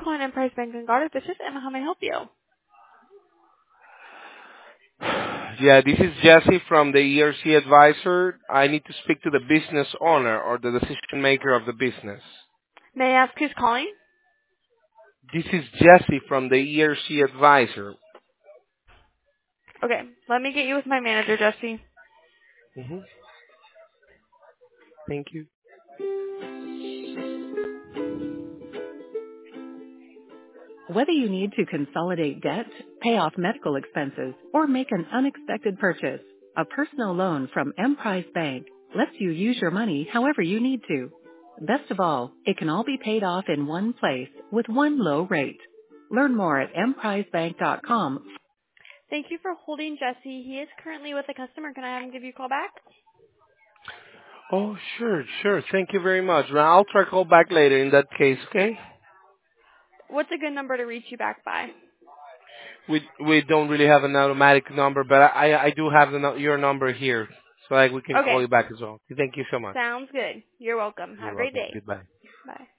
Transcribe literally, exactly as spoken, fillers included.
calling in Price Bank and Garden. This is Emma. How may I help you? Yeah, this is Jesse from the E R C advisor. I need to speak to the business owner or the decision maker of the business. May I ask who's calling? This is Jesse from the E R C advisor. Okay, let me get you with my manager, Jesse. hmm Thank you. Whether you need to consolidate debt, pay off medical expenses, or make an unexpected purchase, a personal loan from Emprise Bank lets you use your money however you need to. Best of all, it can all be paid off in one place with one low rate. Learn more at emprise bank dot com. Thank you for holding, Jesse. He is currently with a customer. Can I have him give you a call back? Oh, sure, sure. Thank you very much. Now, I'll try to call back later in that case, okay? What's a good number to reach you back by? We we don't really have an automatic number, but I I do have the, nu- your number here, so like we can call Okay, you back as well. Thank you so much. sounds good. You're welcome. Have You're a great welcome. day. Goodbye. Bye.